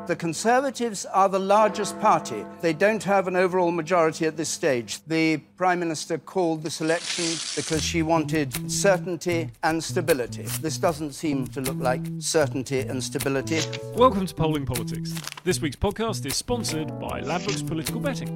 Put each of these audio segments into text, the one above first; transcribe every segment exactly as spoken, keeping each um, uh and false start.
The Conservatives are the largest party. They don't have an overall majority at this stage. The Prime Minister called this election because she wanted certainty and stability. This doesn't seem to look like certainty and stability. Welcome to Polling Politics. This week's podcast is sponsored by Ladbrokes Political Betting.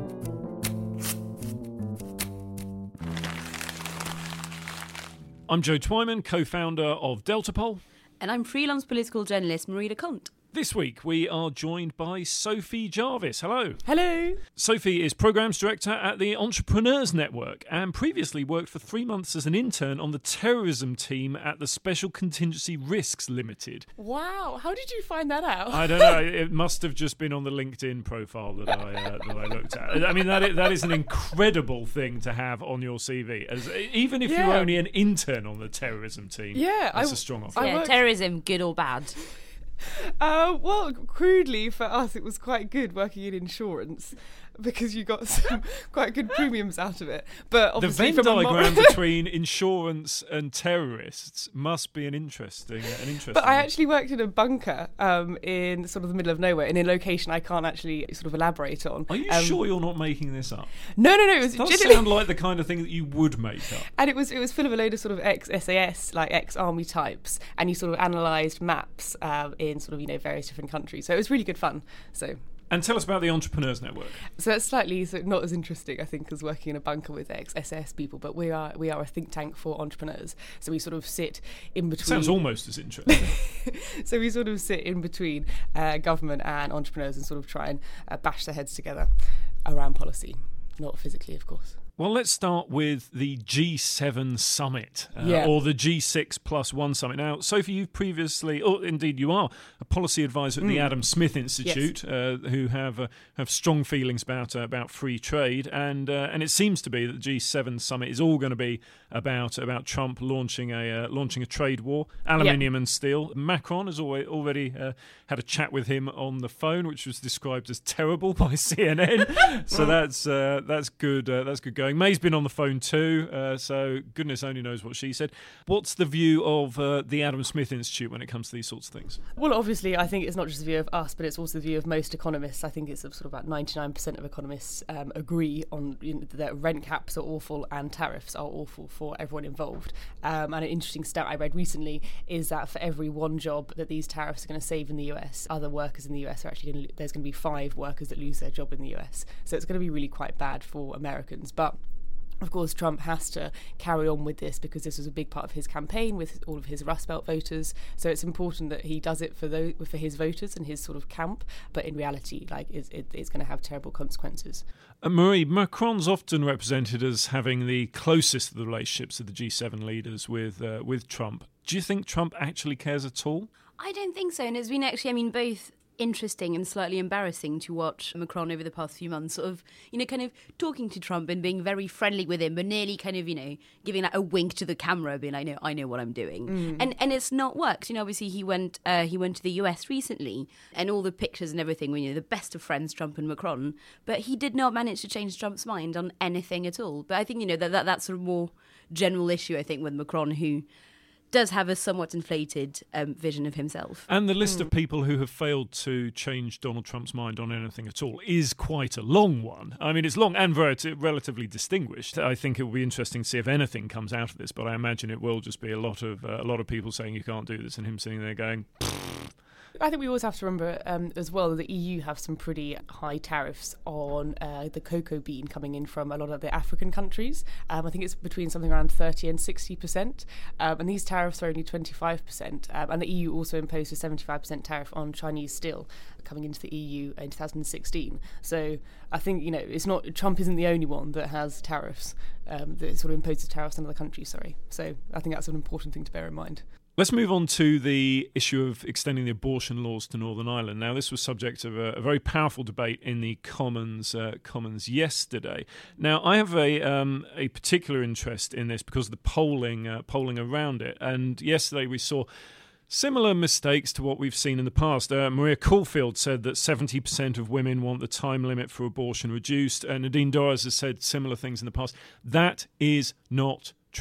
I'm Joe Twyman, co-founder of Delta Poll. And I'm freelance political journalist Marina Kont. This week we are joined by Sophie Jarvis. Hello. Hello. Sophie is Programmes Director at the Entrepreneurs Network and previously worked for three months as an intern on the terrorism team at the Special Contingency Risks Limited. Wow, how did you find that out? I don't know, it must have just been on the LinkedIn profile that I uh, that I looked at. I mean, that is, that is an incredible thing to have on your C V. As, even if Yeah. you're only an intern on the terrorism team, Yeah, that's I- a strong offer. I Yeah, worked- terrorism, good or bad? Uh, well, crudely for us, it was quite good working in insurance because you got some quite good premiums out of it. But The obviously, Venn from a mo- diagram between insurance and terrorists must be an interesting, an interesting. But I one. actually worked in a bunker um, in sort of the middle of nowhere, in a location I can't actually sort of elaborate on. Are you Um, sure you're not making this up? No, no, no. It was It does genuinely- sound like the kind of thing that you would make up. And it was it was full of a load of sort of ex-S A S, like ex-army types, and you sort of analysed maps um, in sort of, you know, various different countries. So it was really good fun. So And tell us about the Entrepreneurs Network. so that's slightly so not as interesting, I think, as working in a bunker with ex-S A S people. But we are we are a think tank for entrepreneurs. So we sort of sit in between. Sounds almost as interesting. So we sort of sit in between uh, government and entrepreneurs and sort of try and uh, bash their heads together around policy, not physically, of course. Well, let's start with the G seven summit, uh, Yeah. or the G six plus one summit. Now, Sophie, you've previously, or indeed you are, a policy advisor at the Adam Smith Institute, uh, who have uh, have strong feelings about uh, about free trade, and uh, and it seems to be that the G seven summit is all going to be about about Trump launching a uh, launching a trade war, aluminium and steel. Macron has already already uh, had a chat with him on the phone, which was described as terrible by C N N. So that's uh, that's good. Uh, that's good going. May's been on the phone too, uh, so goodness only knows what she said. What's the view of uh, the Adam Smith Institute when it comes to these sorts of things? Well, obviously, I think it's not just the view of us, but it's also the view of most economists. I think it's sort of about ninety-nine percent of economists um, agree on, you know, that rent caps are awful and tariffs are awful for everyone involved. Um, and an interesting stat I read recently is that for every one job that these tariffs are going to save in the U S, other workers in the U S are actually going to, there's going to be five workers that lose their job in the U S. So it's going to be really quite bad for Americans. But of course, Trump has to carry on with this because this was a big part of his campaign with all of his Rust Belt voters. So it's important that he does it for those, for his voters and his sort of camp. But in reality, like, it's, it, it's going to have terrible consequences. Uh, Marie, Macron's often represented as having the closest of the relationships of the G seven leaders with uh, with Trump. Do you think Trump actually cares at all? I don't think so. And it's been actually, I mean, both interesting and slightly embarrassing to watch Macron over the past few months, sort of, you know, kind of talking to Trump and being very friendly with him, but nearly kind of, you know, giving like a wink to the camera, being like, no, I know what I'm doing. Mm. And and it's not worked. You know, obviously he went uh, he went to the U S recently, and all the pictures and everything were, you know, the best of friends, Trump and Macron, but he did not manage to change Trump's mind on anything at all. But I think, you know, that, that that's sort of more general issue, I think, with Macron, who does have a somewhat inflated um, vision of himself. And the list mm. of people who have failed to change Donald Trump's mind on anything at all is quite a long one. I mean, it's long and very, relatively distinguished. I think it will be interesting to see if anything comes out of this, but I imagine it will just be a lot of uh, a lot of people saying you can't do this and him sitting there going... I think we always have to remember um, as well that the E U have some pretty high tariffs on uh, the cocoa bean coming in from a lot of the African countries. Um, I think it's between something around thirty and sixty percent. Um, and these tariffs are only twenty-five percent. Um, and the E U also imposed a seventy-five percent tariff on Chinese steel coming into the E U in two thousand sixteen. So I think, you know, it's not Trump isn't the only one that has tariffs, um, that sort of imposes tariffs on other countries, sorry. So I think that's an important thing to bear in mind. Let's move on to the issue of extending the abortion laws to Northern Ireland. Now, this was subject of a, a very powerful debate in the Commons uh, Commons yesterday. Now, I have a um, a particular interest in this because of the polling uh, polling around it. And yesterday we saw similar mistakes to what we've seen in the past. Uh, Maria Caulfield said that seventy percent of women want the time limit for abortion reduced. And Nadine Dorries has said similar things in the past. That is not true.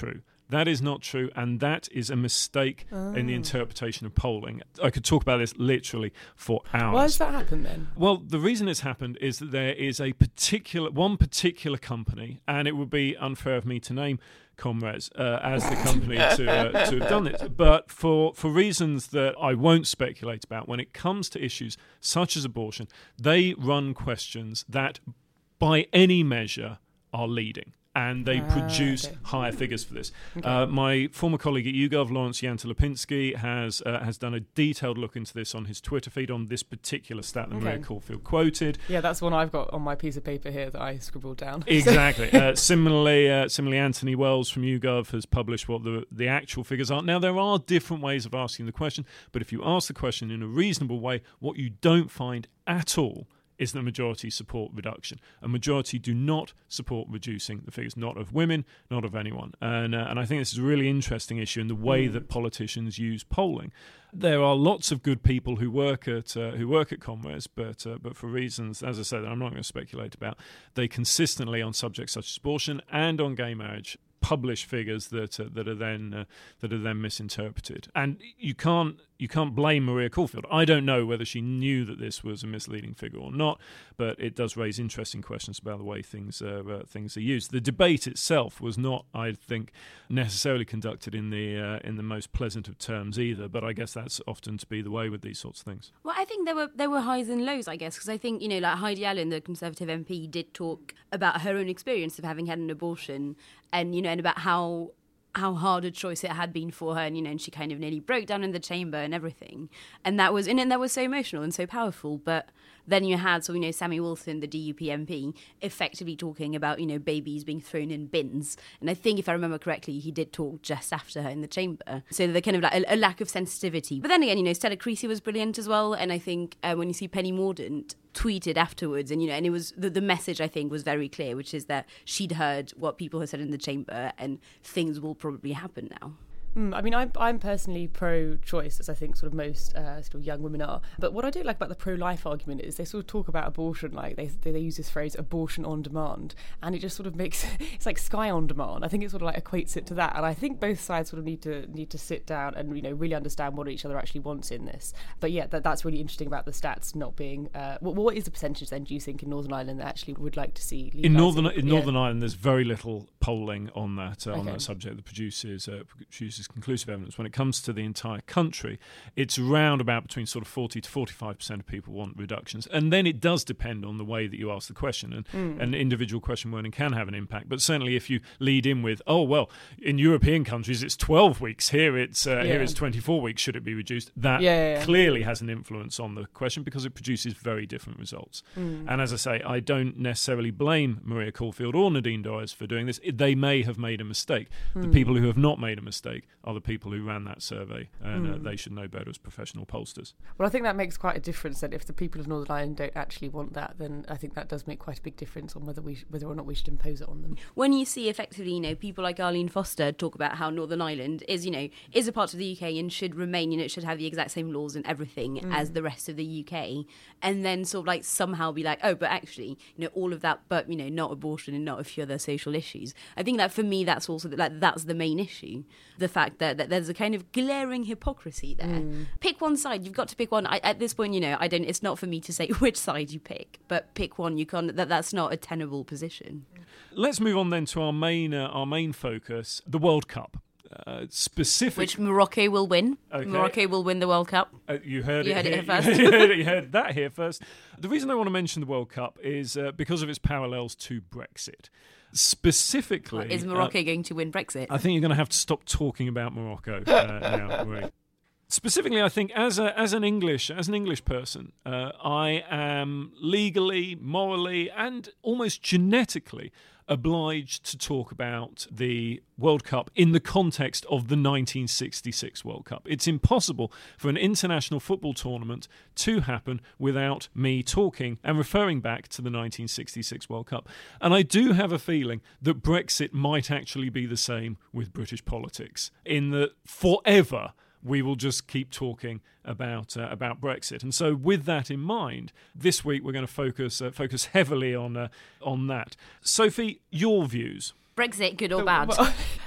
That is not true, and that is a mistake oh. in the interpretation of polling. I could talk about this literally for hours. Why has that happened then? Well, the reason it's happened is that there is a particular, one particular company, and it would be unfair of me to name Comres uh, as the company to, uh, to have done it. But for, for reasons that I won't speculate about, when it comes to issues such as abortion, they run questions that, by any measure, are leading. And they ah, produce okay. higher figures for this. Okay. Uh, my former colleague at YouGov, Lawrence Yanta-Lipinski, has uh, has done a detailed look into this on his Twitter feed on this particular stat that okay. Maria Caulfield quoted. Yeah, that's one I've got on my piece of paper here that I scribbled down. Exactly. uh, similarly, uh, similarly, Anthony Wells from YouGov has published what the the actual figures are. Now, there are different ways of asking the question, but if you ask the question in a reasonable way, what you don't find at all is the majority support reduction. A majority do not support reducing the figures, not of women, not of anyone. And uh, and I think this is a really interesting issue in the way mm. that politicians use polling. There are lots of good people who work at uh, who work at Comres, but uh, but for reasons, as I said, I'm not going to speculate about, they consistently, on subjects such as abortion and on gay marriage, publish figures that uh, that are then uh, that are then misinterpreted. And you can't you can't blame Maria Caulfield. I don't know whether she knew that this was a misleading figure or not, but it does raise interesting questions about the way things uh, uh, things are used. The debate itself was not, I think, necessarily conducted in the uh, in the most pleasant of terms either. But I guess that's often to be the way with these sorts of things. Well, I think there were there were highs and lows, I guess, because I think, you know, like Heidi Allen, the Conservative M P, did talk about her own experience of having had an abortion, and you know, and about how how hard a choice it had been for her, and you know, and she kind of nearly broke down in the chamber and everything, and that was and, and that was so emotional and so powerful. But then you had, so you know, Sammy Wilson, the D U P M P, effectively talking about, you know, babies being thrown in bins, and I think if I remember correctly, he did talk just after her in the chamber. So they're kind of like a, a lack of sensitivity. But then again, you know, Stella Creasy was brilliant as well, and I think uh, when you see Penny Mordaunt tweeted afterwards, and you know, and it was the, the message I think was very clear, which is that she'd heard what people had said in the chamber, and things will probably happen now. Mm, I mean, I'm I'm personally pro-choice, as I think sort of most uh, sort of young women are. But what I do like about the pro-life argument is they sort of talk about abortion, like they they, they use this phrase "abortion on demand," and it just sort of makes it's like Sky on demand. I think it sort of like equates it to that, and I think both sides sort of need to need to sit down and, you know, really understand what each other actually wants in this. But yeah, that that's really interesting about the stats not being. Uh, what, what is the percentage then, do you think, in Northern Ireland that actually would like to see in Northern in yeah. Northern Ireland? There's very little polling on that uh, okay. on that subject that produces uh, produces conclusive evidence. When it comes to the entire country, it's around about between sort of forty to forty-five percent of people want reductions, and then it does depend on the way that you ask the question, and mm. an individual question wording can have an impact. But certainly, if you lead in with, "Oh well, in European countries it's twelve weeks, here it's uh, yeah. here it's twenty-four weeks, should it be reduced?" That yeah, yeah, yeah. clearly has an influence on the question because it produces very different results. Mm. And as I say, I don't necessarily blame Maria Caulfield or Nadine Dorries for doing this. They may have made a mistake. Mm. The people who have not made a mistake are the people who ran that survey, and mm. uh, they should know better as professional pollsters. Well, I think that makes quite a difference. That if the people of Northern Ireland don't actually want that, then I think that does make quite a big difference on whether we whether or not we should impose it on them. When you see effectively, you know, people like Arlene Foster talk about how Northern Ireland is, you know, is a part of the U K and should remain, you know, it should have the exact same laws and everything mm. as the rest of the U K, and then sort of like somehow be like, oh, but actually, you know, all of that, but you know, not abortion and not a few other social issues. I think that for me, that's also like that's the main issue, the fact that, that there's a kind of glaring hypocrisy there. Mm. Pick one side. You've got to pick one. I, at this point, you know, I don't. It's not for me to say which side you pick, but pick one. You can't. That that's not a tenable position. Let's move on then to our main uh, our main focus, the World Cup. Uh, specific, which Morocco will win. Okay. Morocco will win the World Cup. Uh, you heard you it. Heard here. it here first. you, heard it, you heard that here first. The reason I want to mention the World Cup is uh, because of its parallels to Brexit. Specifically, well, is Morocco uh, going to win Brexit? I think you're going to have to stop talking about Morocco uh, now. Marie. Specifically, I think as a, as an English as an English person, uh, I am legally, morally, and almost genetically obliged to talk about the World Cup in the context of the nineteen sixty-six World Cup. It's impossible for an international football tournament to happen without me talking and referring back to the nineteen sixty-six World Cup. And I do have a feeling that Brexit might actually be the same with British politics, in that forever we will just keep talking about uh, about Brexit. And so with that in mind, this week we're going to focus uh, focus heavily on uh, on that. Sophie, your views. Brexit, good or bad?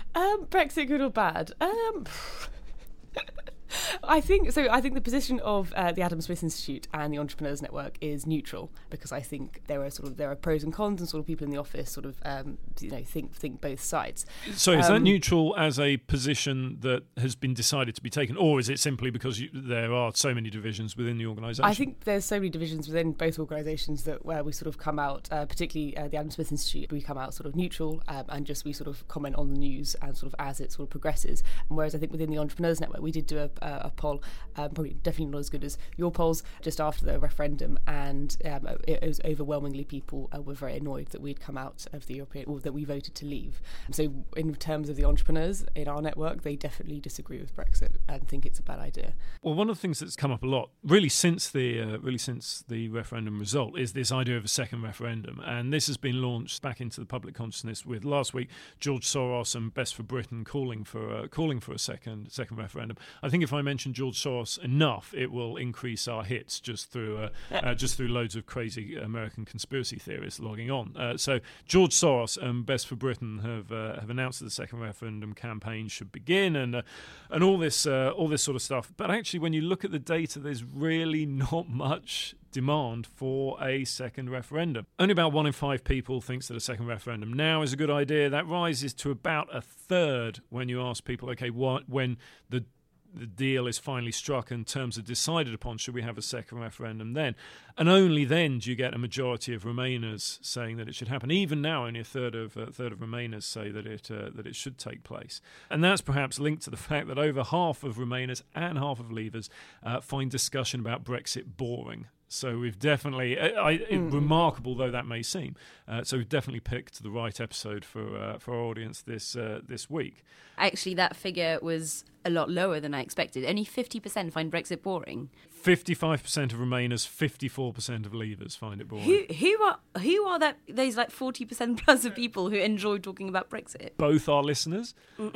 Um, Brexit, good or bad? Um, I think so. I think the position of uh, the Adam Smith Institute and the Entrepreneurs Network is neutral, because I think there are sort of there are pros and cons, and sort of people in the office sort of um, you know think think both sides. So is um, that neutral as a position that has been decided to be taken, or is it simply because you, there are so many divisions within the organisation? I think there's so many divisions within both organisations that where we sort of come out, uh, particularly uh, the Adam Smith Institute, we come out sort of neutral um, and just we sort of comment on the news and sort of as it sort of progresses. And whereas I think within the Entrepreneurs Network, we did do a, a, a poll, um, probably definitely not as good as your polls, just after the referendum, and um, it, it was overwhelmingly people uh, were very annoyed that we'd come out of the European, or that we voted to leave. So in terms of the entrepreneurs in our network, they definitely disagree with Brexit and think it's a bad idea. Well, one of the things that's come up a lot, really since the uh, really since the referendum result, is this idea of a second referendum, and this has been launched back into the public consciousness with last week George Soros and Best for Britain calling for uh, calling for a second second referendum. I think if I mention George Soros enough, it will increase our hits just through uh, uh, just through loads of crazy American conspiracy theorists logging on. Uh, so George Soros and Best for Britain have uh, have announced that the second referendum campaign should begin, and uh, and all this uh, all this sort of stuff. But actually, when you look at the data, there's really not much demand for a second referendum. Only about one in five people thinks that a second referendum now is a good idea. That rises to about a third when you ask people, okay, what when the the deal is finally struck and terms are decided upon, should we have a second referendum then? And only then do you get a majority of Remainers saying that it should happen. Even now, only a third of a third of Remainers say that it uh, that it should take place. And that's perhaps linked to the fact that over half of Remainers and half of Leavers uh, find discussion about Brexit boring. So we've definitely, uh, I, mm. remarkable though that may seem, uh, so we've definitely picked the right episode for uh, for our audience this uh, this week. Actually, that figure was a lot lower than I expected. Only fifty percent find Brexit boring. fifty-five percent of Remainers, fifty-four percent of Leavers find it boring. Who who are who are that those like forty percent plus of people who enjoy talking about Brexit? Both our listeners.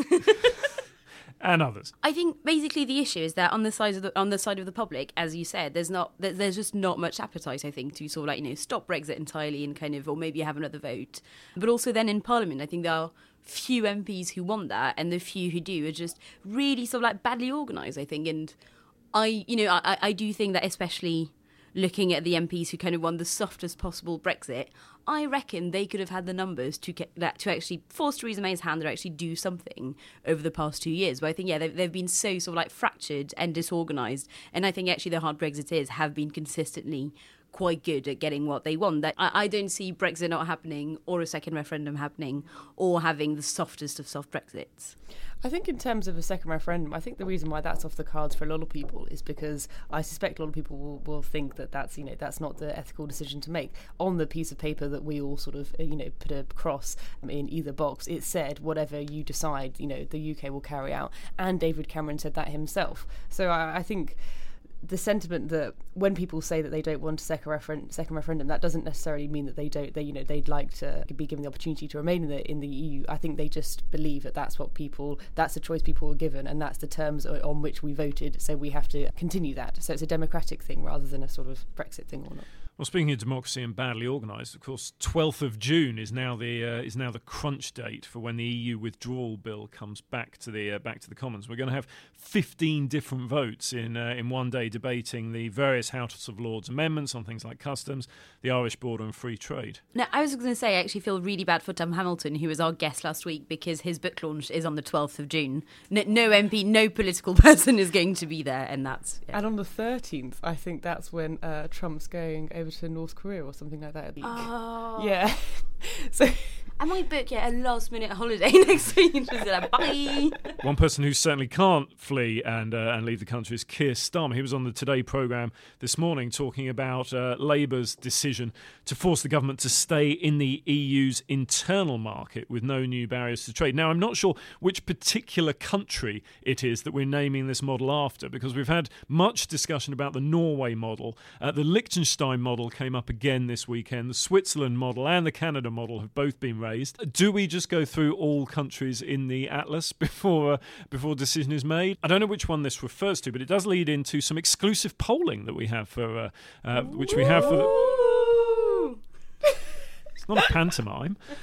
And others. I think basically the issue is that on the side of the on the side of the public, as you said, there's not there's just not much appetite, I think, to sort of like, you know, stop Brexit entirely and kind of, or maybe have another vote. But also then in Parliament, I think there are few M Ps who want that, and the few who do are just really sort of like badly organised, I think. And I, you know, I, I do think that, especially looking at the M Ps who kind of want the softest possible Brexit, I reckon they could have had the numbers to get that to actually force Theresa May's hand to actually do something over the past two years. But I think, yeah, they've, they've been so sort of like fractured and disorganised. And I think actually the hard Brexiteers have been consistently quite good at getting what they want. That I, I don't see Brexit not happening, or a second referendum happening, or having the softest of soft Brexits. I think in terms of a second referendum, I think the reason why that's off the cards for a lot of people is because I suspect a lot of people will, will think that that's, you know, that's not the ethical decision to make. On the piece of paper that we all sort of, you know, put a cross in either box, it said whatever you decide, you know, the U K will carry out. And David Cameron said that himself. So I, I think the sentiment that when people say that they don't want a second, referen- second referendum, that doesn't necessarily mean that they don't. They, you know, they'd like to be given the opportunity to remain in the in the E U. I think they just believe that that's what people, that's the choice people were given, and that's the terms on which we voted. So we have to continue that. So it's a democratic thing rather than a sort of Brexit thing or not. Well, speaking of democracy and badly organised, of course, twelfth of June is now the uh, is now the crunch date for when the E U withdrawal bill comes back to the uh, back to the Commons. We're going to have fifteen different votes in uh, in one day debating the various House of Lords amendments on things like customs, the Irish border, and free trade. Now, I was going to say, I actually feel really bad for Tom Hamilton, who was our guest last week, because his book launch is on the twelfth of June. No, no M P, no political person is going to be there, and that's yeah. And on the thirteenth, I think that's when uh, Trump's going over to North Korea or something like that. Oh. Yeah. So I might book yeah, a last minute holiday next week. Just like, bye. One person who certainly can't flee and uh, and leave the country is Keir Starmer. He was on the Today programme this morning talking about uh, Labour's decision to force the government to stay in the E U's internal market with no new barriers to trade. Now, I'm not sure which particular country it is that we're naming this model after, because we've had much discussion about the Norway model. Uh, the Liechtenstein model came up again this weekend. The Switzerland model and the Canada model have both been raised. Do we just go through all countries in the Atlas before uh, before decision is made? I don't know which one this refers to, but it does lead into some exclusive polling that we have for uh, uh, which we have for the... It's not a pantomime.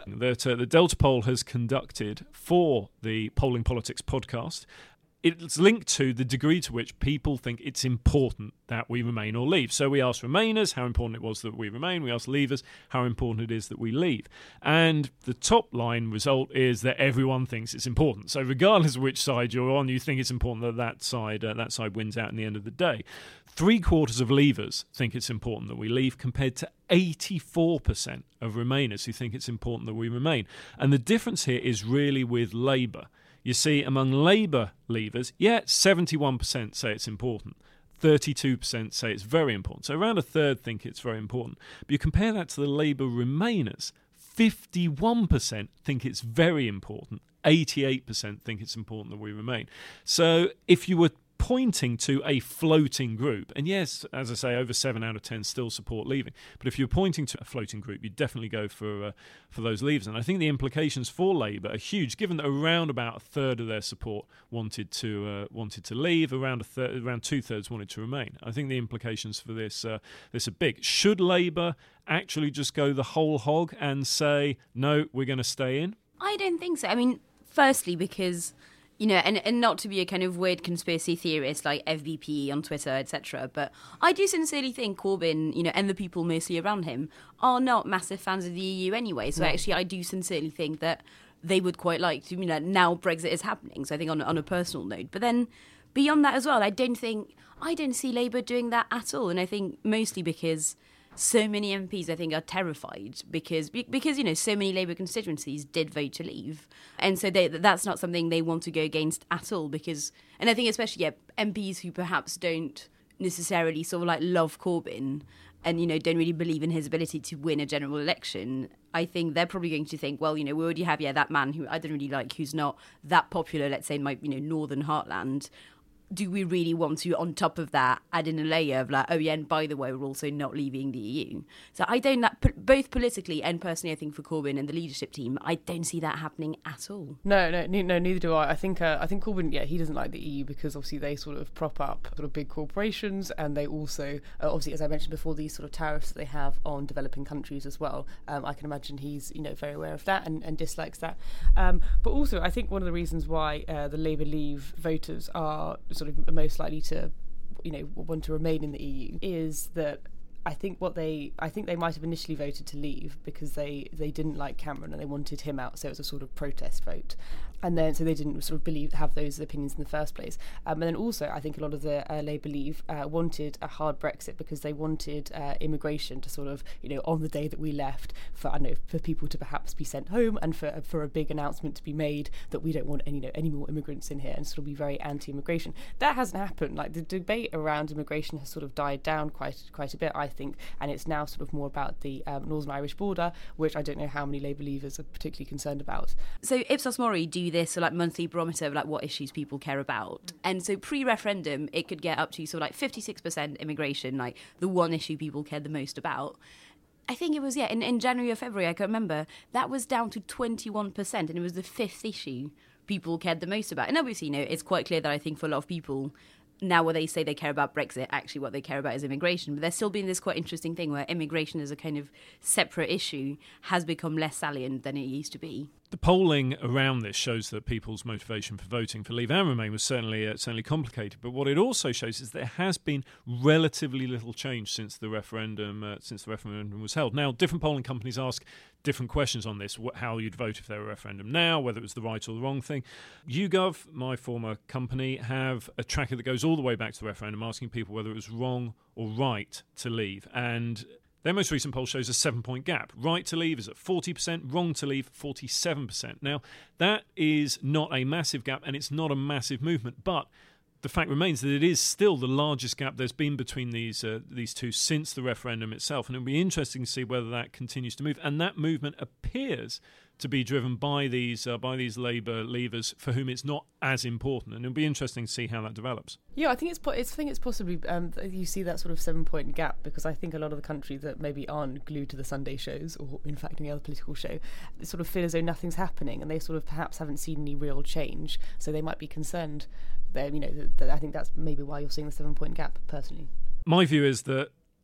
that uh, the Delta poll has conducted for the Polling Politics podcast. It's linked to the degree to which people think it's important that we remain or leave. So we asked Remainers how important it was that we remain. We asked Leavers how important it is that we leave. And the top line result is that everyone thinks it's important. So regardless of which side you're on, you think it's important that that side, uh, that side wins out in the end of the day. Three quarters of Leavers think it's important that we leave, compared to eighty-four percent of Remainers who think it's important that we remain. And the difference here is really with Labour. You see, among Labour leavers, yeah, seventy-one percent say it's important. thirty-two percent say it's very important. So around a third think it's very important. But you compare that to the Labour Remainers, fifty-one percent think it's very important. eighty-eight percent think it's important that we remain. So if you were pointing to a floating group, and yes, as I say, over seven out of ten still support leaving, but if you're pointing to a floating group, you'd definitely go for uh, for those leavers. And I think the implications for Labour are huge, given that around about a third of their support wanted to uh, wanted to leave, around a third, around two thirds wanted to remain. I think the implications for this uh, this are big. Should Labour actually just go the whole hog and say no, we're going to stay in? I don't think so. I mean, firstly, because you know, and, and not to be a kind of weird conspiracy theorist like F B P on Twitter, et cetera, but I do sincerely think Corbyn, you know, and the people mostly around him are not massive fans of the E U anyway. So no. actually, I do sincerely think that they would quite like to, you know, now Brexit is happening. So I think on on a personal note, but then beyond that as well, I don't think I don't see Labour doing that at all, and I think mostly because so many M Ps, I think, are terrified because, because you know, so many Labour constituencies did vote to leave. And so they, that's not something they want to go against at all because, and I think especially, yeah, M Ps who perhaps don't necessarily sort of like love Corbyn and, you know, don't really believe in his ability to win a general election, I think they're probably going to think, well, you know, we already have, yeah, that man who I don't really like, who's not that popular, let's say, in my, you know, northern heartland. Do we really want to, on top of that, add in a layer of like, oh yeah, and by the way, we're also not leaving the E U? So I don't, both politically and personally, I think for Corbyn and the leadership team, I don't see that happening at all. No, no, no, neither do I. I think, uh, I think Corbyn, yeah, he doesn't like the E U because obviously they sort of prop up sort of big corporations, and they also, uh, obviously, as I mentioned before, these sort of tariffs that they have on developing countries as well. Um, I can imagine he's, you know, very aware of that and, and dislikes that. Um, but also, I think one of the reasons why uh, the Labour Leave voters are sort of most likely to, you know, want to remain in the E U is that I think what they, I think they might have initially voted to leave because they, they didn't like Cameron and they wanted him out, so it was a sort of protest vote, and then so they didn't sort of believe have those opinions in the first place. Um, and then also, I think a lot of the uh, Labour Leave uh, wanted a hard Brexit because they wanted uh, immigration to sort of, you know, on the day that we left, for I don't know, for people to perhaps be sent home and for for a big announcement to be made that we don't want any, you know, any more immigrants in here, and sort of be very anti-immigration. That hasn't happened. Like the debate around immigration has sort of died down quite quite a bit, I think, and it's now sort of more about the um, Northern Irish border, which I don't know how many Labour leavers are particularly concerned about. So Ipsos Mori do this so like monthly barometer of like what issues people care about, and so pre-referendum it could get up to sort of like fifty-six percent immigration, like the one issue people cared the most about. I think it was, yeah, in, in January or February, I can remember, that was down to twenty-one percent, and it was the fifth issue people cared the most about. And obviously, you know, it's quite clear that I think for a lot of people, now when they say they care about Brexit, actually what they care about is immigration. But there's still been this quite interesting thing where immigration as a kind of separate issue has become less salient than it used to be. The polling around this shows that people's motivation for voting for Leave and Remain was certainly uh, certainly complicated. But what it also shows is there has been relatively little change since the referendum uh, since the referendum was held. Now, different polling companies ask different questions on this: what, how you'd vote if there were a referendum now, whether it was the right or the wrong thing. YouGov, my former company, have a tracker that goes all the way back to the referendum, asking people whether it was wrong or right to leave. And their most recent poll shows a seven-point gap. Right to leave is at forty percent, wrong to leave forty-seven percent. Now, that is not a massive gap, and it's not a massive movement, but the fact remains that it is still the largest gap there's been between these uh, these two since the referendum itself, and it'll be interesting to see whether that continues to move. And that movement appears to be driven by these uh, by these Labour leavers for whom it's not as important, and it'll be interesting to see how that develops. Yeah, I think it's, po- it's I think it's possibly um, you see that sort of seven point gap, because I think a lot of the country that maybe aren't glued to the Sunday shows or in fact any other political show sort of feel as though nothing's happening, and they sort of perhaps haven't seen any real change, so they might be concerned. There, you know, th- th- I think that's maybe why you're seeing the seven point gap. Personally, my view is that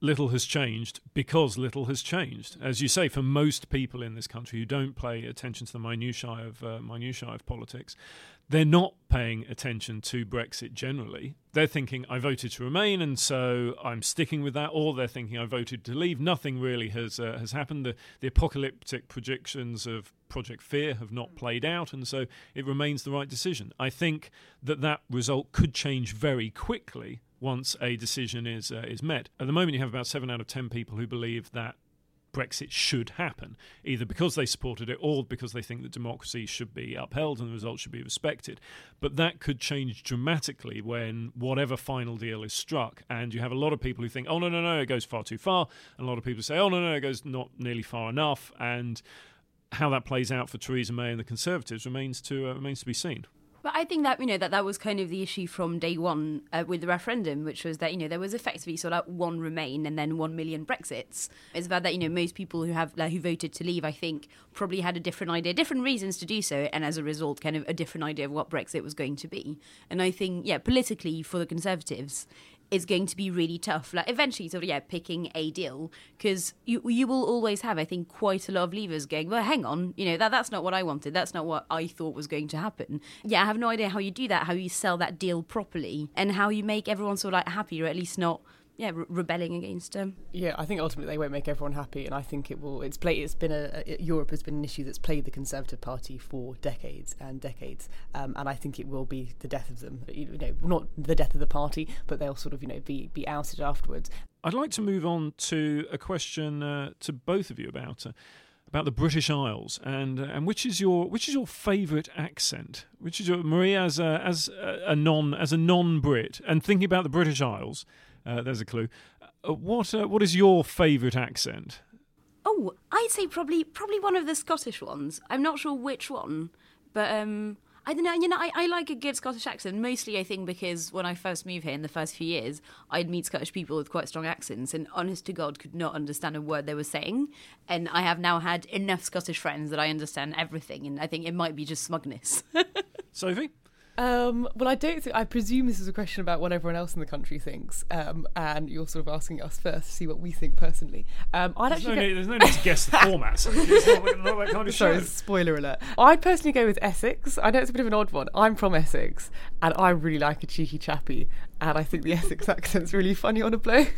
little has changed because little has changed. As you say, for most people in this country who don't pay attention to the minutiae of uh, minutiae of politics, they're not paying attention to Brexit generally. They're thinking, I voted to remain, and so I'm sticking with that. Or they're thinking, I voted to leave. Nothing really has uh, has happened. The, the apocalyptic projections of Project Fear have not played out, and so it remains the right decision. I think that that result could change very quickly once a decision is uh, is met. At the moment, you have about seven out of ten people who believe that Brexit should happen, either because they supported it or because they think that democracy should be upheld and the results should be respected. But that could change dramatically when whatever final deal is struck, and you have a lot of people who think, oh, no, no, no, it goes far too far, and a lot of people say, oh, no, no, it goes not nearly far enough, and how that plays out for Theresa May and the Conservatives remains to uh, remains to be seen. But I think that, you know, that that was kind of the issue from day one uh, with the referendum, which was that, you know, there was effectively sort of one Remain and then one million Brexits. It's about that, you know, most people who have like, who voted to leave, I think, probably had a different idea, different reasons to do so, and as a result, kind of a different idea of what Brexit was going to be. And I think, yeah, politically for the Conservatives, is going to be really tough. Like eventually, sort of, yeah, picking a deal, because you you will always have, I think, quite a lot of leavers going, well, hang on, you know, that that's not what I wanted. That's not what I thought was going to happen. Yeah, I have no idea how you do that, how you sell that deal properly, and how you make everyone sort of like happy, or at least not. Yeah, re- rebelling against them. Yeah, I think ultimately they won't make everyone happy, and I think it will. It's play. It's been a, a Europe has been an issue that's plagued the Conservative Party for decades and decades, um, and I think it will be the death of them. You know, not the death of the party, but they'll sort of you know be be ousted afterwards. I'd like to move on to a question uh, to both of you about. Uh, About the British Isles, and uh, and which is your which is your favourite accent? Which is your Maria as a, as a, a non as a non-Brit, and thinking about the British Isles, uh, there's a clue. Uh, what uh, what is your favourite accent? Oh, I'd say probably probably one of the Scottish ones. I'm not sure which one, but um, I don't know. You know, I, I like a good Scottish accent. Mostly, I think, because when I first moved here in the first few years, I'd meet Scottish people with quite strong accents, and honest to God, could not understand a word they were saying. And I have now had enough Scottish friends that I understand everything, and I think it might be just smugness. Sophie? Um, well, I don't think. I presume this is a question about what everyone else in the country thinks, um, and you're sort of asking us first to see what we think personally. Um, I'd There's actually no, go- need, there's no need to guess the format. So it's not, not that kind of show. Sorry, spoiler alert. I'd personally go with Essex. I know it's a bit of an odd one. I'm from Essex, and I really like a cheeky chappy, and I think the Essex accent's really funny on a bloke.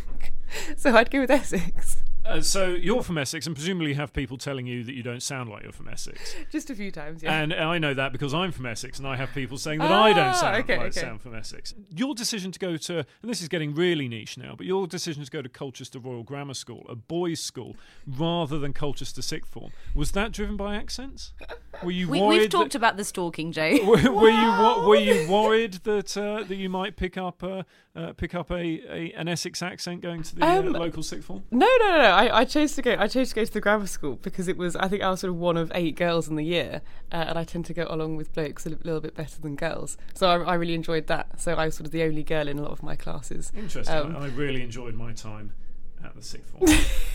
So I'd go with Essex. Uh, so you're from Essex, and presumably you have people telling you that you don't sound like you're from Essex. Just a few times, yeah. And I know that because I'm from Essex, and I have people saying that ah, I don't sound okay, like okay. sound from Essex. Your decision to go to, and this is getting really niche now, but your decision to go to Colchester Royal Grammar School, a boys' school, rather than Colchester Sixth Form, was that driven by accents? Were you we, worried? We've talked that, about the stalking, Joe. Were, were you were you worried that uh, that you might pick up uh, uh, pick up a, a an Essex accent going to the Um, uh, local Sixth Form? No, no, no, no. I, I chose to go. I chose to go to the grammar school because it was. I think I was sort of one of eight girls in the year, uh, and I tend to go along with blokes a li- little bit better than girls. So I, I really enjoyed that. So I was sort of the only girl in a lot of my classes. Interesting. Um, I, I really enjoyed my time at the Sixth Form.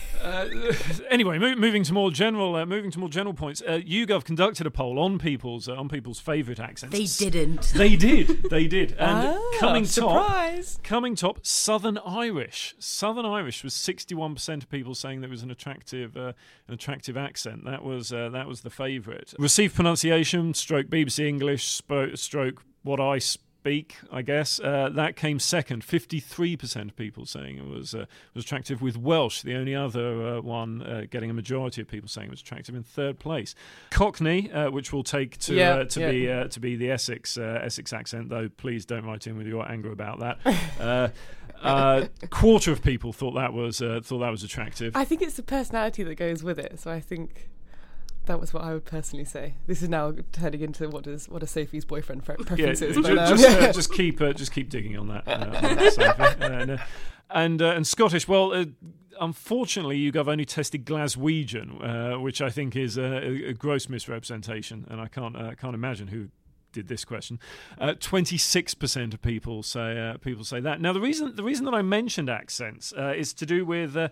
uh, anyway, mo- moving to more general, uh, moving to more general points. Uh, YouGov conducted a poll on people's uh, on people's favourite accents. They didn't. They did. They did. And Ah, coming surprise. top, coming top, Southern Irish. Southern Irish was sixty-one percent of people saying that it was an attractive, uh, an attractive accent. That was uh, that was the favourite. Received pronunciation, stroke B B C English, spo- stroke what I speak, I guess. Uh, that came second. fifty-three percent of people saying it was uh, was attractive, with Welsh, the only other uh, one, uh, getting a majority of people saying it was attractive, in third place. Cockney, uh, which we'll take to Yeah, uh, to yeah. be uh, to be the Essex uh, Essex accent, though please don't write in with your anger about that. uh, uh, quarter of people thought that was uh, thought that was attractive. I think it's the personality that goes with it. So I think that was what I would personally say. This is now turning into what is what are Sophie's boyfriend pre- Yeah, preferences. ju- but, um, just, uh, just keep uh, just keep digging on that. Uh, on that Sophie. Uh, and uh, and, uh, and Scottish. Well, uh, unfortunately, YouGov only tested Glaswegian, uh, which I think is a, a gross misrepresentation, and I can't uh, can't imagine who did this question. Uh, twenty-six percent of people say uh, people say that. Now, the reason the reason that I mentioned accents uh, is to do with. Uh,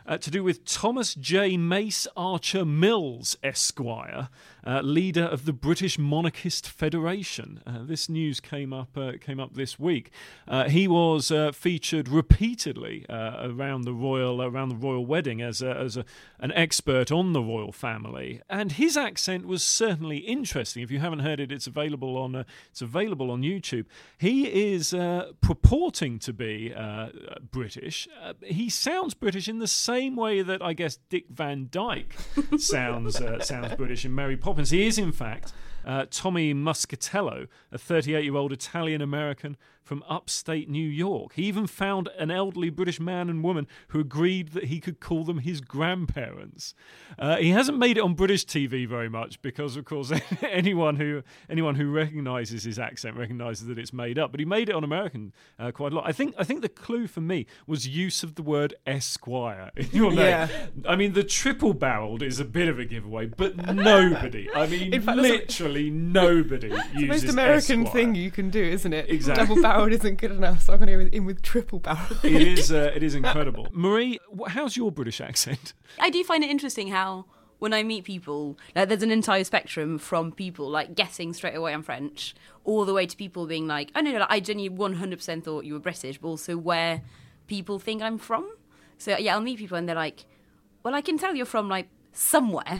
uh, to do with Thomas J. Mace Archer Mills, Esquire, uh, leader of the British Monarchist Federation. Uh, this news came up uh, came up this week. Uh, he was uh, featured repeatedly uh, around the royal around the royal wedding as a, as a, an expert on the royal family, and his accent was certainly interesting. If you haven't heard it, it's available on uh, it's available on YouTube. He is uh, purporting to be uh, British. Uh, he sounds British in the same way that I guess Dick Van Dyke sounds uh, sounds British in Mary Poppins. He is, in fact, uh, Tommy Muscatello, a thirty-eight-year-old Italian-American from upstate New York. He even found an elderly British man and woman who agreed that he could call them his grandparents. Uh, he hasn't made it on British T V very much because, of course, anyone who anyone who recognises his accent recognises that it's made up. But he made it on American uh, quite a lot. I think I think the clue for me was use of the word Esquire in your name. Yeah. I mean, the triple-barreled is a bit of a giveaway, but nobody, I mean, In fact, literally nobody uses It's the most American Esquire. thing you can do, isn't it? Exactly. Double barreled isn't good enough, so I'm going to go in with triple barrel. It is. Uh, it is incredible. Marie, wh- how's your British accent? I do find it interesting how when I meet people, like, there's an entire spectrum from people like guessing straight away I'm French, all the way to people being like, oh no, no, like, I genuinely one hundred percent thought you were British, but also where people think I'm from. So yeah, I'll meet people and they're like, well, I can tell you're from like somewhere.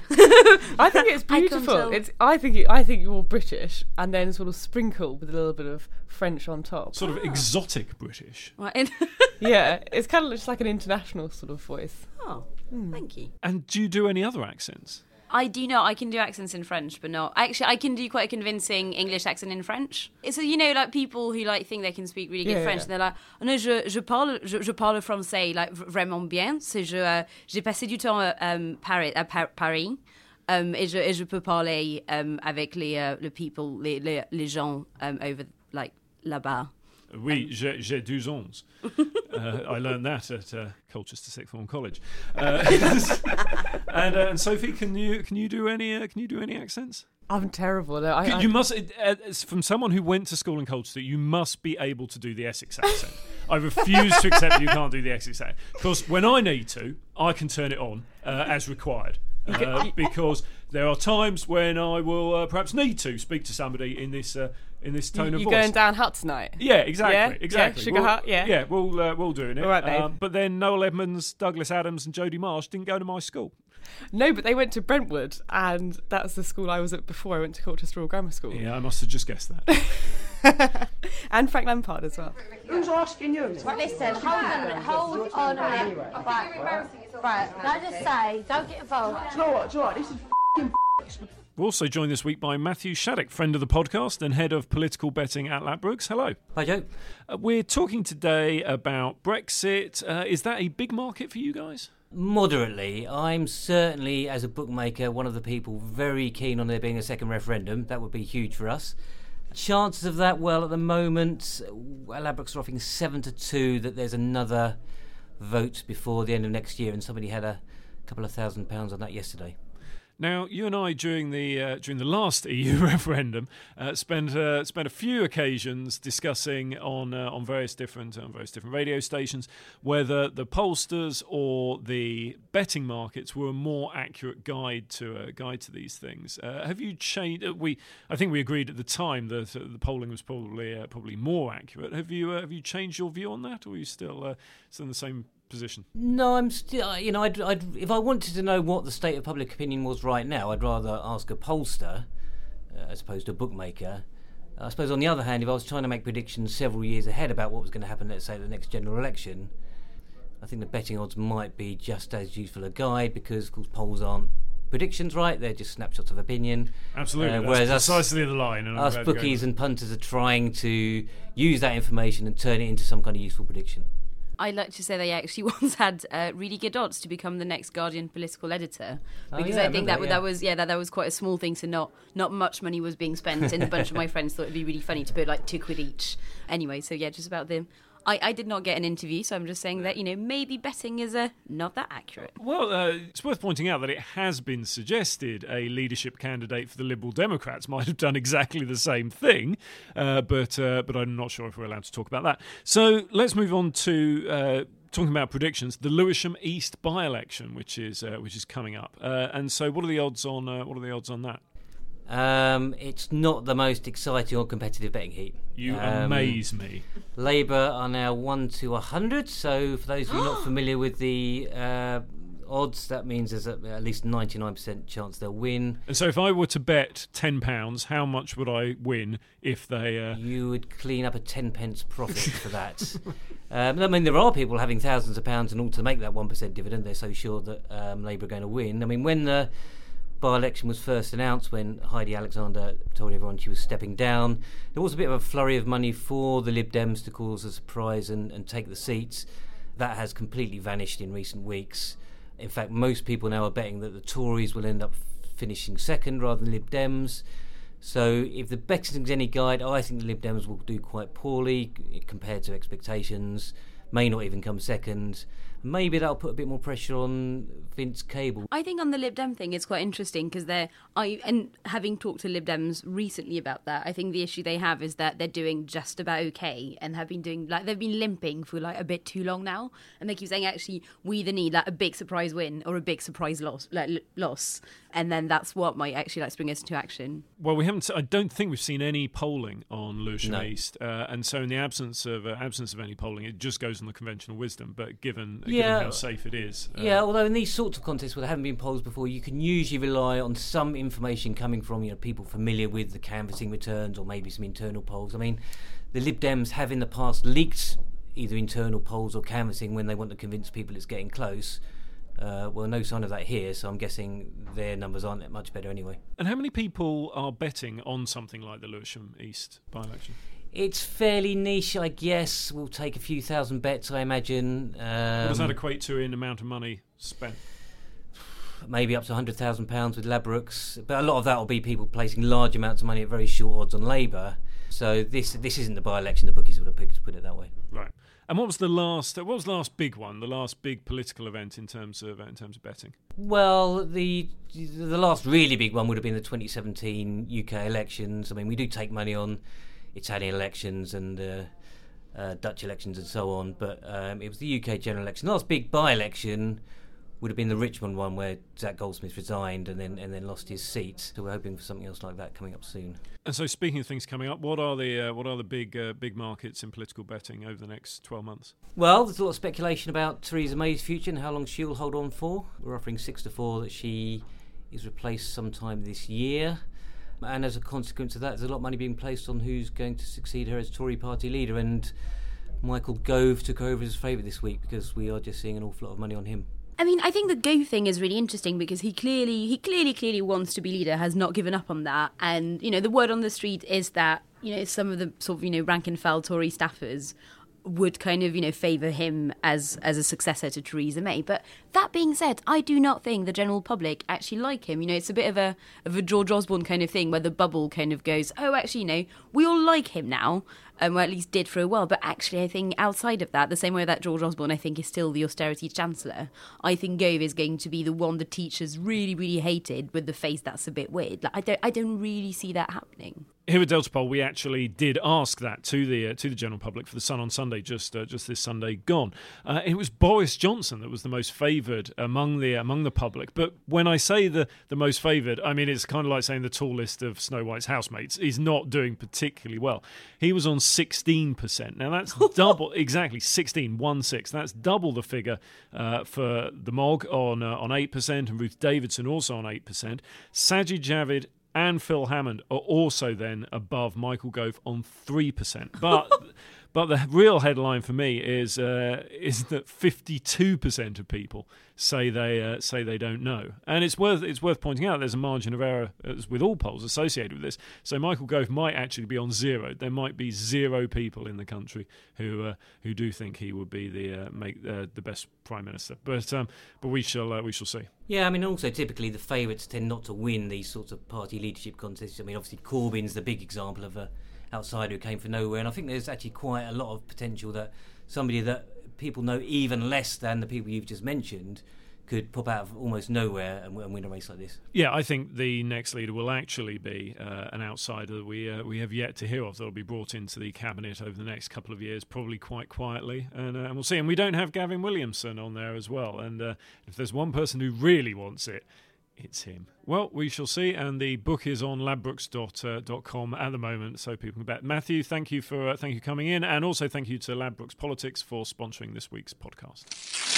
I think it's I can't beautiful. tell. It's. I think. You, I think you're British, and then sort of sprinkle with a little bit of French on top. Sort of exotic British. Right, and- Yeah, it's kind of just like an international sort of voice. oh, thank you. And do you do any other accents? I do not. I can do accents in French, but not. Actually, I can do quite a convincing English accent in French. So, you know, like people who like think they can speak really good Yeah, French, yeah. they're like, oh, no, je, je parle, je, je parle français, like v- vraiment bien. C'est je, euh, j'ai passé du temps à um, Paris, à Par- Paris, um, et, je, et je peux parler um, avec les, uh, les people, les, les, les gens um, over like là-bas. Oui, j'ai, j'ai douze ans. Uh, I learned that at uh, Colchester Sixth Form College. Uh, and, uh, and Sophie, can you can you do any uh, can you do any accents? I'm terrible. No, I, I, You must, uh, from someone who went to school in Colchester, you must be able to do the Essex accent. I refuse to accept that you can't do the Essex accent. Because when I need to, I can turn it on uh, as required. Uh, because there are times when I will uh, perhaps need to speak to somebody in this uh, in this tone you, of you're voice. going down Hut tonight. Yeah, exactly, Yeah? exactly. Yeah, Sugar we'll, Hut, yeah. yeah, we'll uh, we'll doing it. All right, babe. Um, but then Noel Edmonds, Douglas Adams, and Jodie Marsh didn't go to my school. No, but they went to Brentwood, and that's the school I was at before I went to Colchester Royal Grammar School. Yeah, I must have just guessed that. And Frank Lampard as well. Who's asking you? Listen, hold on a minute, hold on a minute. Right, right, can I just say, don't get involved. Do you know what? Do you know what? This is f***ing We're also joined this week by Matthew Shattuck, friend of the podcast and head of political betting at Ladbrokes. Hello. Hi, Joe. Uh, we're talking today about Brexit. Uh, is that a big market for you guys? Moderately. I'm certainly, as a bookmaker, one of the people very keen on there being a second referendum. That would be huge for us. Chances of that, well, at the moment, Ladbrokes are offering seven to two that there's another vote before the end of next year, and somebody had a couple of thousand pounds on that yesterday. Now, you and I, during the uh, during the last E U referendum, uh, spent uh, spent a few occasions discussing on uh, on various different on various different radio stations whether the pollsters or the betting markets were a more accurate guide to uh, guide to these things. Uh, have you changed? Uh, we I think we agreed at the time that uh, the polling was probably uh, probably more accurate. Have you uh, have you changed your view on that, or are you still uh, still in the same position? No, I'm still, you know, I'd, I'd, if I wanted to know what the state of public opinion was right now, I'd rather ask a pollster uh, as opposed to a bookmaker. I suppose, on the other hand, if I was trying to make predictions several years ahead about what was going to happen, let's say, at the next general election, I think the betting odds might be just as useful a guide because, of course, polls aren't predictions, right? They're just snapshots of opinion. Absolutely. Uh, That's whereas us- precisely the line. And I'm Us glad you're going bookies with and punters are trying to use that information and turn it into some kind of useful prediction. I'd like to say they actually once had uh, really good odds to become the next Guardian political editor, Oh, because yeah, I I think remember that, that, that yeah. was yeah that, that was quite a small thing. So not not much money was being spent, and a bunch of my friends thought it'd be really funny to put like two quid each. Anyway, so yeah, just about them. I, I did not get an interview, so I'm just saying that, you know, maybe betting is uh, not that accurate. Well, uh, it's worth pointing out that it has been suggested a leadership candidate for the Liberal Democrats might have done exactly the same thing, uh, but uh, but I'm not sure if we're allowed to talk about that. So let's move on to uh, talking about predictions, the Lewisham East by-election, which is uh, which is coming up. Uh, and so, what are the odds on uh, what are the odds on that? Um, it's not the most exciting or competitive betting heat. You um, amaze me. Labour are now one to a hundred. So, for those of you not familiar with the uh, odds, that means there's a, at least ninety-nine percent chance they'll win. And so if I were to bet ten pounds, how much would I win if they... Uh... You would clean up a ten pence profit for that. Um, I mean, there are people having thousands of pounds in order to make that one percent dividend. They're so sure that um, Labour are going to win. I mean, when the by-election was first announced, when Heidi Alexander told everyone she was stepping down, there was a bit of a flurry of money for the Lib Dems to cause a surprise and, and take the seats. That has completely vanished in recent weeks. In fact, most people now are betting that the Tories will end up f- finishing second rather than Lib Dems. So if the betting's any guide, I think the Lib Dems will do quite poorly compared to expectations, may not even come second. Maybe that'll put a bit more pressure on Vince Cable. I think on the Lib Dem thing, it's quite interesting because they're, I and having talked to Lib Dems recently about that, I think the issue they have is that they're doing just about okay and have been doing, like, they've been limping for like a bit too long now, and they keep saying actually we either need like a big surprise win or a big surprise loss, like l- loss, and then that's what might actually like spring us into action. Well, we haven't. I don't think we've seen any polling on Lewisham No. East, uh, and so in the absence of uh, absence of any polling, it just goes on the conventional wisdom. But given, Yeah. given how safe it is, uh, Yeah, although in these sorts of contests where there haven't been polls before, you can usually rely on some information coming from, you know, people familiar with the canvassing returns or maybe some internal polls. I mean, the Lib Dems have in the past leaked either internal polls or canvassing when they want to convince people it's getting close. Uh, well, no sign of that here, so I'm guessing their numbers aren't that much better anyway. And how many people are betting on something like the Lewisham East by-election? It's fairly niche, I guess. We'll take a few thousand bets, I imagine. Um, What does that equate to in amount of money spent? Maybe up to one hundred thousand pounds with Ladbrokes, but a lot of that will be people placing large amounts of money at very short odds on Labour. So this this isn't the by-election the bookies would have picked, to put it that way. Right. And what was the last? What was the last big one? The last big political event in terms of in terms of betting? Well, the the last really big one would have been the twenty seventeen U K elections. I mean, we do take money on Italian elections and uh, uh, Dutch elections and so on, but um, it was the U K general election. The last big by-election would have been the Richmond one, where Zac Goldsmith resigned and then and then lost his seat. So we're hoping for something else like that coming up soon. And so, speaking of things coming up, what are the uh, what are the big uh, big markets in political betting over the next twelve months? Well, there's a lot of speculation about Theresa May's future and how long she'll hold on for. We're offering six to four that she is replaced sometime this year. And as a consequence of that, there's a lot of money being placed on who's going to succeed her as Tory party leader. And Michael Gove took over as favourite this week because we are just seeing an awful lot of money on him. I mean, I think the Gove thing is really interesting because he clearly, he clearly, clearly wants to be leader, has not given up on that. And, you know, the word on the street is that, you know, some of the sort of, you know, rank and file Tory staffers would kind of, you know, favour him as as a successor to Theresa May. But that being said, I do not think the general public actually like him. You know, it's a bit of a of a George Osborne kind of thing where the bubble kind of goes, oh, actually, you know, we all like him now, um, or at least did for a while. But actually, I think outside of that, the same way that George Osborne, I think, is still the austerity chancellor, I think Gove is going to be the one the teachers really, really hated with the face that's a bit weird. Like, I don't, I don't really see that happening. Here at Delta Poll, we actually did ask that to the uh, to the general public for the Sun on Sunday, just uh, just this Sunday gone. Uh, it was Boris Johnson that was the most favoured among the among the public. But when I say the, the most favoured, I mean it's kind of like saying the tallest of Snow White's housemates. He's not doing particularly well. He was on sixteen percent. Now that's double, exactly sixteen, one six. That's double the figure uh, for the M O G on uh, on eight percent, and Ruth Davidson also on eight percent. Sajid Javid and Phil Hammond are also then above Michael Gove on three percent. But but the real headline for me is uh, is that fifty-two percent of people say they uh, say they don't know. And it's worth it's worth pointing out there's a margin of error, as with all polls, associated with this. So Michael Gove might actually be on zero. There might be zero people in the country who uh, who do think he would be the uh, make uh, the best Prime Minister. But um, but we shall uh, we shall see. Yeah, I mean, also typically the favourites tend not to win these sorts of party leadership contests. I mean, obviously Corbyn's the big example of a outsider who came from nowhere, and I think there's actually quite a lot of potential that somebody that people know even less than the people you've just mentioned could pop out of almost nowhere and, and win a race like this. Yeah, I think the next leader will actually be uh, an outsider that we uh, we have yet to hear of. That'll be brought into the cabinet over the next couple of years, probably quite quietly, and, uh, and we'll see. And we don't have Gavin Williamson on there as well. And uh, if there's one person who really wants it, it's him. Well, we shall see, and the book is on ladbrokes dot com at the moment, so people can bet. Matthew, thank you for uh, thank you coming in, and also thank you to Ladbrokes Politics for sponsoring this week's podcast.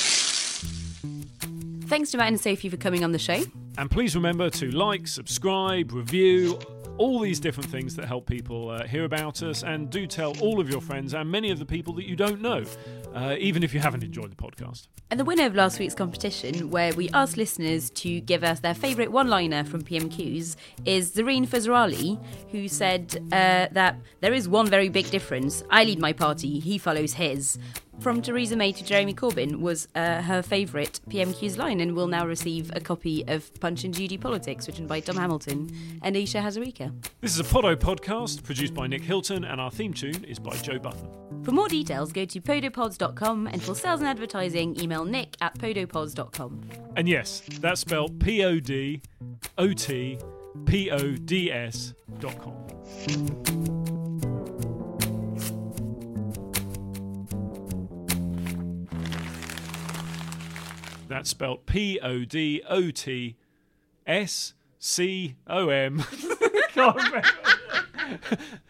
Thanks to Matt and Sophie for coming on the show. And please remember to like, subscribe, review, all these different things that help people uh, hear about us, and do tell all of your friends and many of the people that you don't know, uh, even if you haven't enjoyed the podcast. And the winner of last week's competition, where we asked listeners to give us their favourite one-liner from P M Qs, is Zareen Fazrali, who said uh, that there is one very big difference. I lead my party, he follows his. From Theresa May to Jeremy Corbyn was uh, her favourite P M Q's line, and will now receive a copy of Punch and Judy Politics, written by Tom Hamilton and Aisha Hazarika. This is a Podo podcast produced by Nick Hilton, and our theme tune is by Joe Button. For more details, go to podopods dot com, and for sales and advertising, email nick at podopods dot com. And yes, that's spelled P O D O T P O D S dot com. That's spelled P O D O T S C O M. Can't remember.